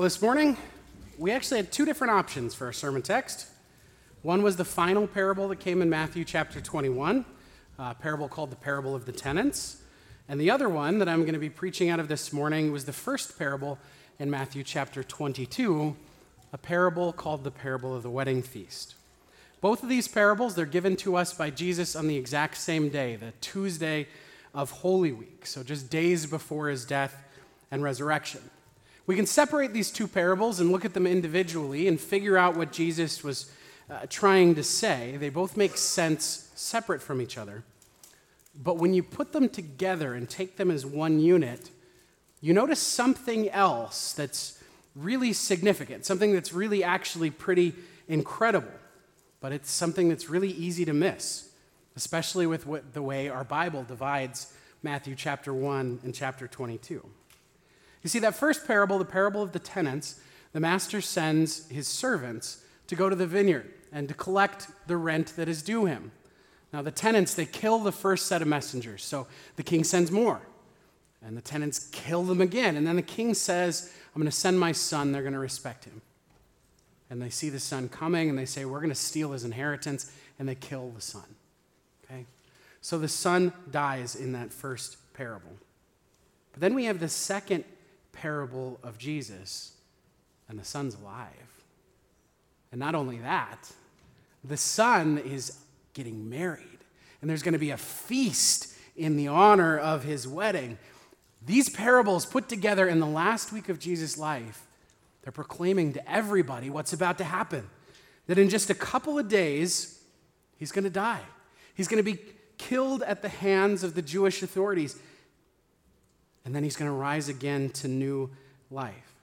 Well, this morning, we actually had two different options for our sermon text. One was the final parable that came in Matthew chapter 21, a parable called the Parable of the Tenants. And the other one that I'm going to be preaching out of this morning was the first parable in Matthew chapter 22, a parable called the Parable of the Wedding Feast. Both of these parables, they're given to us by Jesus on the exact same day, the Tuesday of Holy Week, so just days before his death and resurrection. We can separate these two parables and look at them individually and figure out what Jesus was trying to say. They both make sense separate from each other. But when you put them together and take them as one unit, you notice something else that's really significant, something that's really actually pretty incredible. But it's something that's really easy to miss, especially with the way our Bible divides Matthew chapter 1 and chapter 22. You see, that first parable, the parable of the tenants, the master sends his servants to go to the vineyard and to collect the rent that is due him. Now, the tenants, they kill the first set of messengers, so the king sends more. And the tenants kill them again. And then the king says, I'm going to send my son, they're going to respect him. And they see the son coming, and they say, we're going to steal his inheritance, and they kill the son. Okay? So the son dies in that first parable. But then we have the second parable of Jesus, and the son's alive. And not only that, the son is getting married, and there's going to be a feast in the honor of his wedding. These parables put together in the last week of Jesus' life, they're proclaiming to everybody what's about to happen, that in just a couple of days, he's going to die. He's going to be killed at the hands of the Jewish authorities. And then he's going to rise again to new life.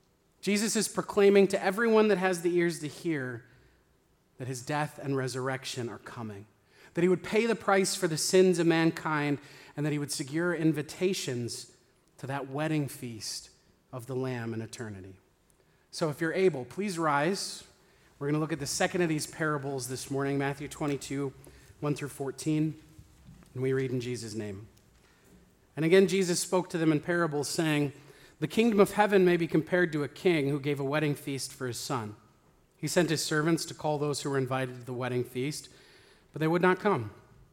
Jesus is proclaiming to everyone that has the ears to hear that his death and resurrection are coming, that he would pay the price for the sins of mankind, and that he would secure invitations to that wedding feast of the Lamb in eternity. So if you're able, please rise. We're going to look at the second of these parables this morning, Matthew 22, 1 through 14, and we read in Jesus' name. And again, Jesus spoke to them in parables, saying, the kingdom of heaven may be compared to a king who gave a wedding feast for his son. He sent his servants to call those who were invited to the wedding feast, but they would not come.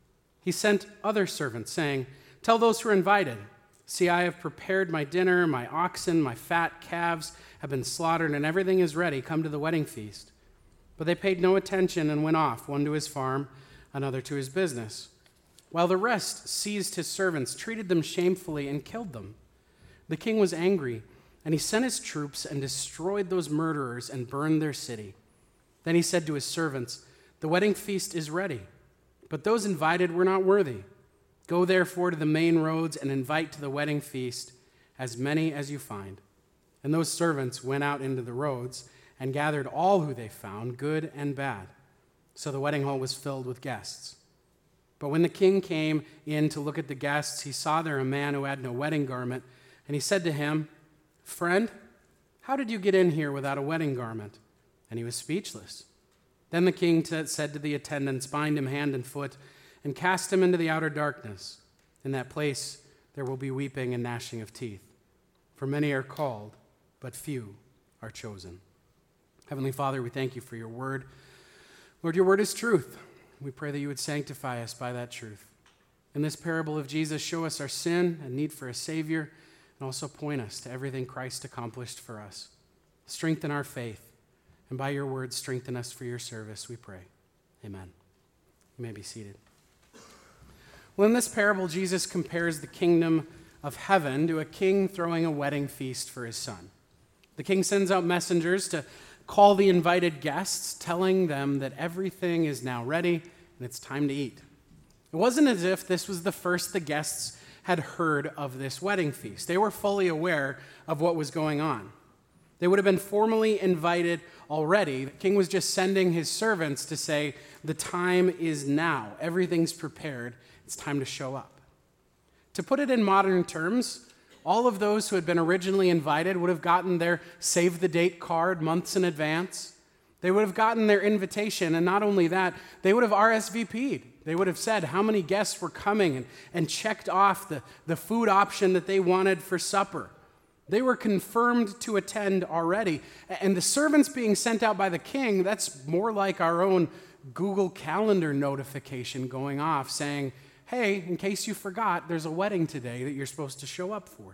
He sent other servants, saying, tell those who are invited, see, I have prepared my dinner, my oxen, my fat calves have been slaughtered, and everything is ready. Come to the wedding feast. But they paid no attention and went off, one to his farm, another to his business, while the rest seized his servants, treated them shamefully, and killed them. The king was angry, and he sent his troops and destroyed those murderers and burned their city. Then he said to his servants, the wedding feast is ready, but those invited were not worthy. Go therefore to the main roads and invite to the wedding feast as many as you find. And those servants went out into the roads and gathered all who they found, good and bad. So the wedding hall was filled with guests. But when the king came in to look at the guests, he saw there a man who had no wedding garment, and he said to him, friend, how did you get in here without a wedding garment? And he was speechless. Then the king said to the attendants, bind him hand and foot, and cast him into the outer darkness. In that place there will be weeping and gnashing of teeth. For many are called, but few are chosen. Heavenly Father, we thank you for your word. Lord, your word is truth. We pray that you would sanctify us by that truth. In this parable of Jesus, show us our sin and need for a Savior, and also point us to everything Christ accomplished for us. Strengthen our faith, and by your word, strengthen us for your service, we pray. Amen. You may be seated. Well, in this parable, Jesus compares the kingdom of heaven to a king throwing a wedding feast for his son. The king sends out messengers to call the invited guests, telling them that everything is now ready and it's time to eat. It wasn't as if this was the first the guests had heard of this wedding feast. They were fully aware of what was going on. They would have been formally invited already. The king was just sending his servants to say, the time is now. Everything's prepared. It's time to show up. To put it in modern terms, all of those who had been originally invited would have gotten their save-the-date card months in advance. They would have gotten their invitation, and not only that, they would have RSVP'd. They would have said how many guests were coming and checked off the food option that they wanted for supper. They were confirmed to attend already. And the servants being sent out by the king, that's more like our own Google Calendar notification going off saying, hey, in case you forgot, there's a wedding today that you're supposed to show up for.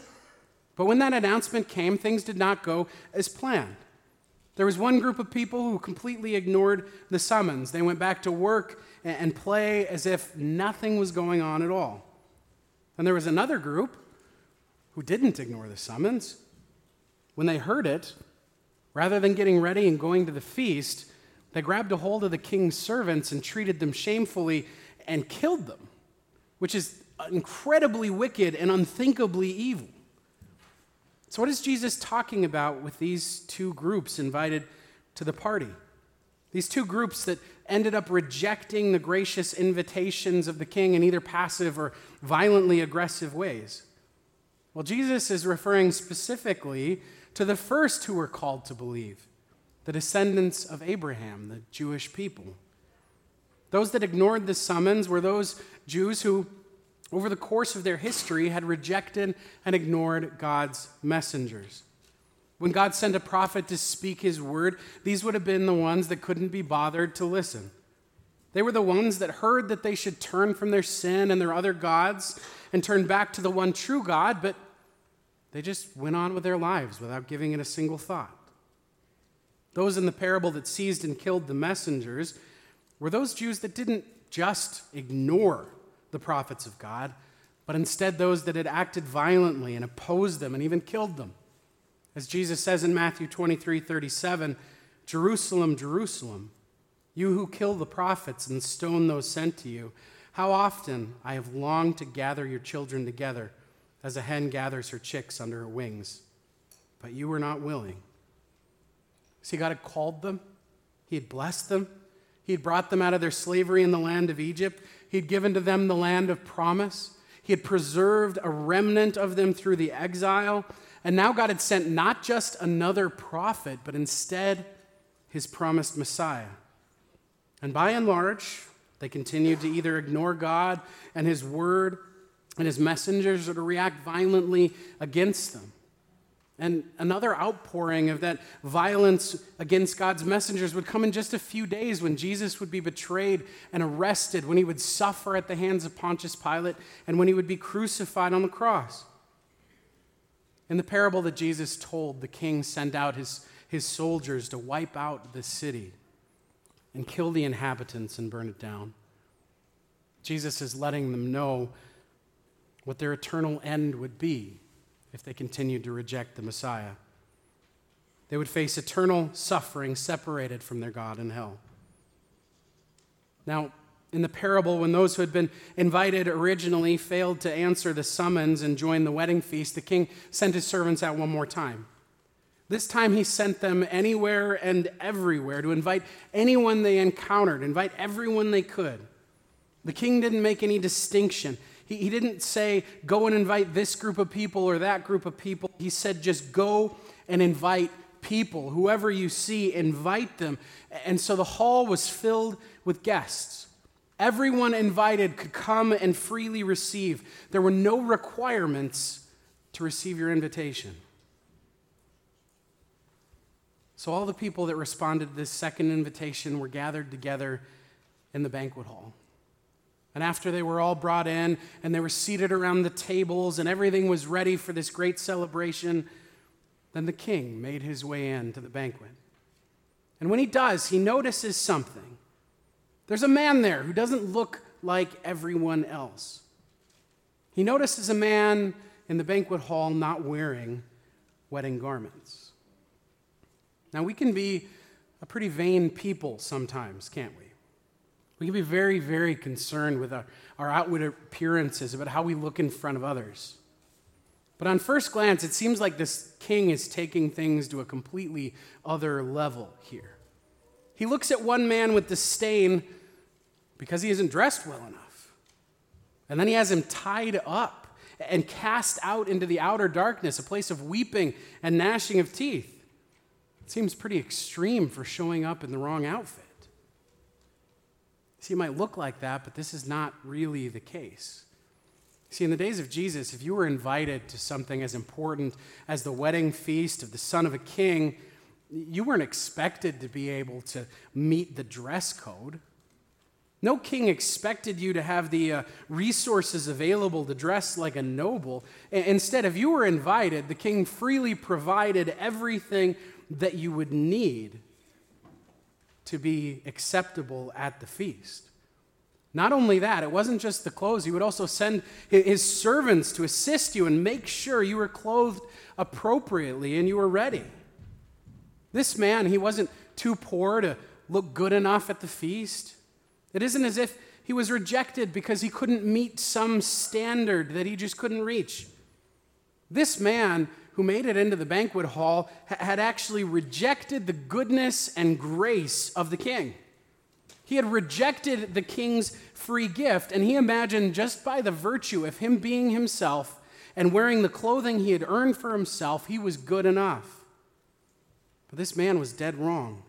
But when that announcement came, things did not go as planned. There was one group of people who completely ignored the summons. They went back to work and play as if nothing was going on at all. And there was another group who didn't ignore the summons. When they heard it, rather than getting ready and going to the feast, they grabbed a hold of the king's servants and treated them shamefully and killed them, which is incredibly wicked and unthinkably evil. So what is Jesus talking about with these two groups invited to the party? These two groups that ended up rejecting the gracious invitations of the king in either passive or violently aggressive ways. Well, Jesus is referring specifically to the first who were called to believe, the descendants of Abraham, the Jewish people. Those that ignored the summons were those Jews who, over the course of their history, had rejected and ignored God's messengers. When God sent a prophet to speak his word, these would have been the ones that couldn't be bothered to listen. They were the ones that heard that they should turn from their sin and their other gods and turn back to the one true God, but they just went on with their lives without giving it a single thought. Those in the parable that seized and killed the messengers were those Jews that didn't just ignore the prophets of God, but instead those that had acted violently and opposed them and even killed them. As Jesus says in Matthew 23:37, Jerusalem, Jerusalem, you who kill the prophets and stone those sent to you, how often I have longed to gather your children together as a hen gathers her chicks under her wings, but you were not willing. See, God had called them. He had blessed them. He had brought them out of their slavery in the land of Egypt. He had given to them the land of promise. He had preserved a remnant of them through the exile. And now God had sent not just another prophet, but instead his promised Messiah. And by and large, they continued to either ignore God and his word and his messengers or to react violently against them. And another outpouring of that violence against God's messengers would come in just a few days when Jesus would be betrayed and arrested, when he would suffer at the hands of Pontius Pilate, and when he would be crucified on the cross. In the parable that Jesus told, the king sent out his soldiers to wipe out the city and kill the inhabitants and burn it down. Jesus is letting them know what their eternal end would be if they continued to reject the Messiah. They would face eternal suffering separated from their God in hell. Now, in the parable, when those who had been invited originally failed to answer the summons and join the wedding feast, the king sent his servants out one more time. This time he sent them anywhere and everywhere to invite anyone they encountered, invite everyone they could. The king didn't make any distinction. He didn't say, go and invite this group of people or that group of people. He said, just go and invite people. Whoever you see, invite them. And so the hall was filled with guests. Everyone invited could come and freely receive. There were no requirements to receive your invitation. So all the people that responded to this second invitation were gathered together in the banquet hall. And after they were all brought in and they were seated around the tables and everything was ready for this great celebration, then the king made his way into the banquet. And when he does, he notices something. There's a man there who doesn't look like everyone else. He notices a man in the banquet hall not wearing wedding garments. Now, we can be a pretty vain people sometimes, can't we? We can be very, very concerned with our outward appearances, about how we look in front of others. But on first glance, it seems like this king is taking things to a completely other level here. He looks at one man with disdain because he isn't dressed well enough. And then he has him tied up and cast out into the outer darkness, a place of weeping and gnashing of teeth. It seems pretty extreme for showing up in the wrong outfit. See, it might look like that, but this is not really the case. See, in the days of Jesus, if you were invited to something as important as the wedding feast of the son of a king, you weren't expected to be able to meet the dress code. No king expected you to have the resources available to dress like a noble. Instead, if you were invited, the king freely provided everything that you would need to be acceptable at the feast. Not only that, it wasn't just the clothes. He would also send his servants to assist you and make sure you were clothed appropriately and you were ready. This man, he wasn't too poor to look good enough at the feast. It isn't as if he was rejected because he couldn't meet some standard that he just couldn't reach. This man who made it into the banquet hall had actually rejected the goodness and grace of the king. He had rejected the king's free gift, and he imagined just by the virtue of him being himself and wearing the clothing he had earned for himself, he was good enough. But this man was dead wrong.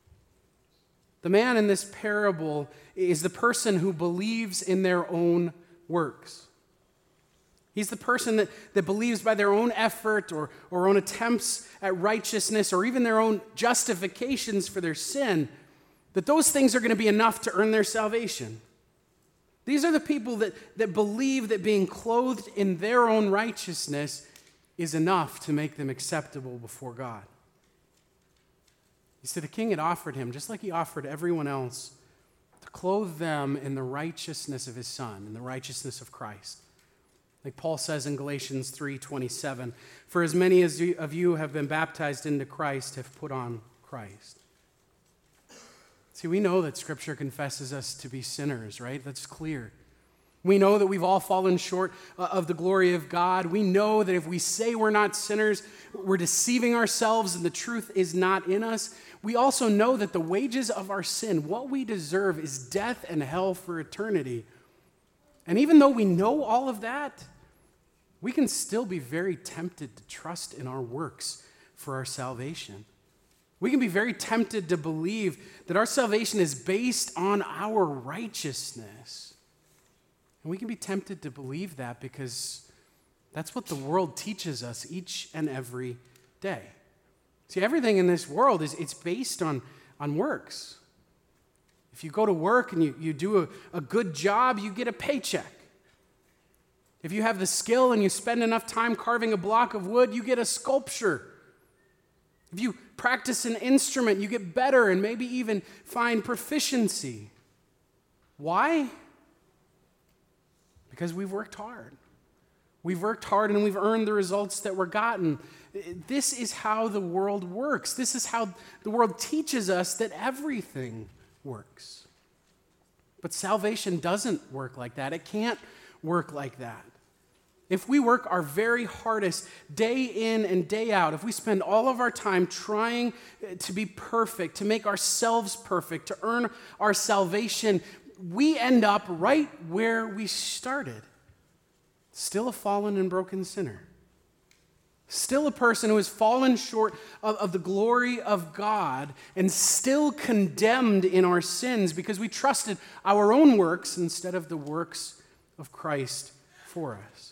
The man in this parable is the person who believes in their own works. He's the person that believes by their own effort or own attempts at righteousness or even their own justifications for their sin, that those things are going to be enough to earn their salvation. These are the people that believe that being clothed in their own righteousness is enough to make them acceptable before God. You see, the king had offered him, just like he offered everyone else, to clothe them in the righteousness of his son, in the righteousness of Christ. Like Paul says in Galatians 3:27, "For as many of you have been baptized into Christ have put on Christ." See, we know that Scripture confesses us to be sinners, right? That's clear. We know that we've all fallen short of the glory of God. We know that if we say we're not sinners, we're deceiving ourselves and the truth is not in us. We also know that the wages of our sin, what we deserve, is death and hell for eternity. And even though we know all of that, we can still be very tempted to trust in our works for our salvation. We can be very tempted to believe that our salvation is based on our righteousness. And we can be tempted to believe that because that's what the world teaches us each and every day. See, everything in this world it's based on works. If you go to work and you do a good job, you get a paycheck. If you have the skill and you spend enough time carving a block of wood, you get a sculpture. If you practice an instrument, you get better and maybe even find proficiency. Why? Because we've worked hard. We've worked hard and we've earned the results that we're gotten. This is how the world works. This is how the world teaches us that everything works. But salvation doesn't work like that. It can't work like that. If we work our very hardest day in and day out, if we spend all of our time trying to be perfect, to make ourselves perfect, to earn our salvation, we end up right where we started. Still a fallen and broken sinner. Still a person who has fallen short of the glory of God and still condemned in our sins because we trusted our own works instead of the works of Christ for us.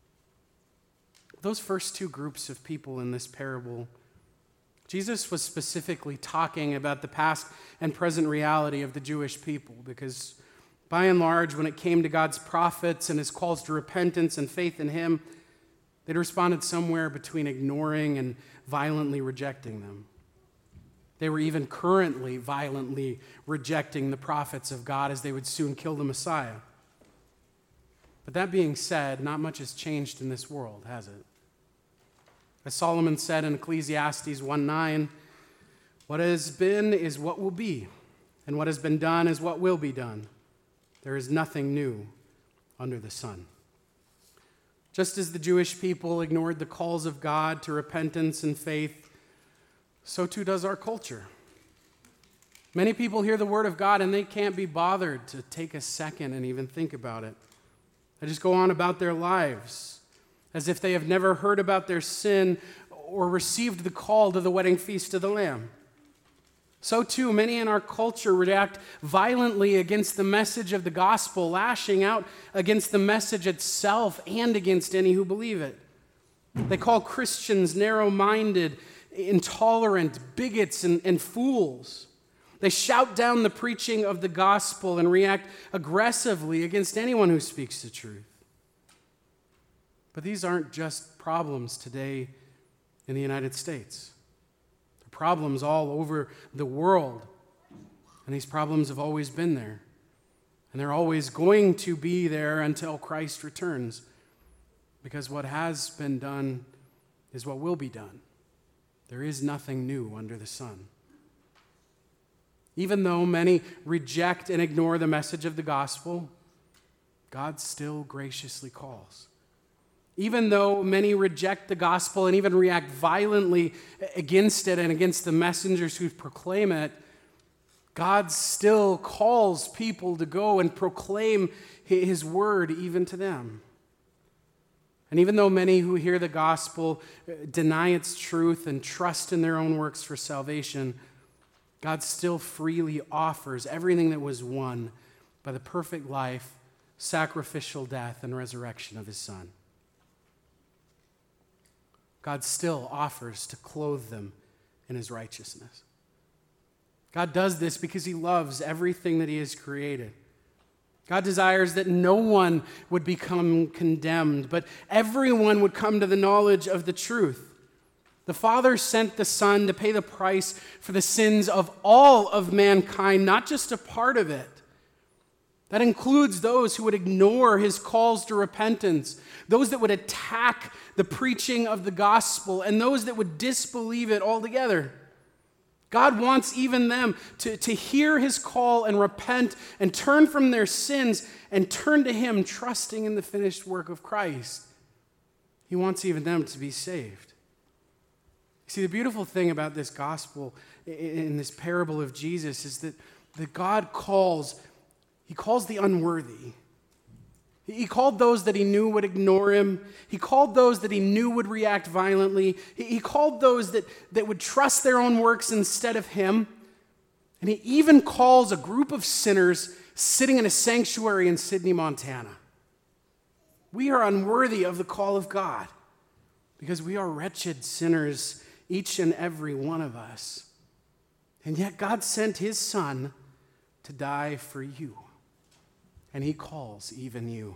Those first two groups of people in this parable, Jesus was specifically talking about the past and present reality of the Jewish people because by and large, when it came to God's prophets and his calls to repentance and faith in him, they'd responded somewhere between ignoring and violently rejecting them. They were even currently violently rejecting the prophets of God as they would soon kill the Messiah. But that being said, not much has changed in this world, has it? As Solomon said in Ecclesiastes 1:9, what has been is what will be, and what has been done is what will be done. There is nothing new under the sun. Just as the Jewish people ignored the calls of God to repentance and faith, so too does our culture. Many people hear the word of God and they can't be bothered to take a second and even think about it. They just go on about their lives as if they have never heard about their sin or received the call to the wedding feast of the Lamb. So too, many in our culture react violently against the message of the gospel, lashing out against the message itself and against any who believe it. They call Christians narrow-minded, intolerant, bigots, and fools. They shout down the preaching of the gospel and react aggressively against anyone who speaks the truth. But these aren't just problems today in the United States. They're problems all over the world. And these problems have always been there. And they're always going to be there until Christ returns. Because what has been done is what will be done. There is nothing new under the sun. Even though many reject and ignore the message of the gospel, God still graciously calls. Even though many reject the gospel and even react violently against it and against the messengers who proclaim it, God still calls people to go and proclaim his word even to them. And even though many who hear the gospel deny its truth and trust in their own works for salvation, God still freely offers everything that was won by the perfect life, sacrificial death, and resurrection of his Son. God still offers to clothe them in his righteousness. God does this because he loves everything that he has created. God desires that no one would become condemned, but everyone would come to the knowledge of the truth. The Father sent the Son to pay the price for the sins of all of mankind, not just a part of it. That includes those who would ignore his calls to repentance, those that would attack the preaching of the gospel, and those that would disbelieve it altogether. God wants even them to hear his call and repent and turn from their sins and turn to him, trusting in the finished work of Christ. He wants even them to be saved. See, the beautiful thing about this gospel in this parable of Jesus is that God calls the unworthy. He called those that he knew would ignore him. He called those that he knew would react violently. He called those that would trust their own works instead of him. And he even calls a group of sinners sitting in a sanctuary in Sydney, Montana. We are unworthy of the call of God because we are wretched sinners, each and every one of us. And yet God sent his Son to die for you. And he calls even you.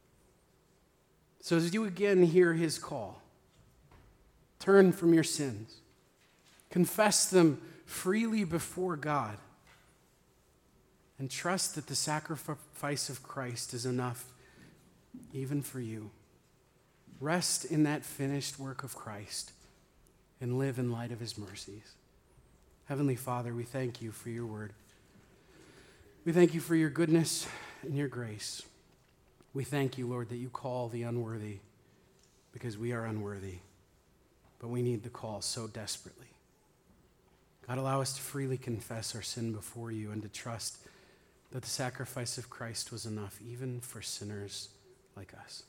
So as you again hear his call, turn from your sins. Confess them freely before God. And trust that the sacrifice of Christ is enough even for you. Rest in that finished work of Christ and live in light of his mercies. Heavenly Father, we thank you for your word. We thank you for your goodness and your grace. We thank you, Lord, that you call the unworthy because we are unworthy, but we need the call so desperately. God, allow us to freely confess our sin before you and to trust that the sacrifice of Christ was enough even for sinners like us.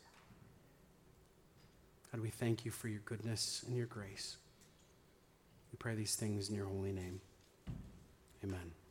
God, we thank you for your goodness and your grace. We pray these things in your holy name. Amen.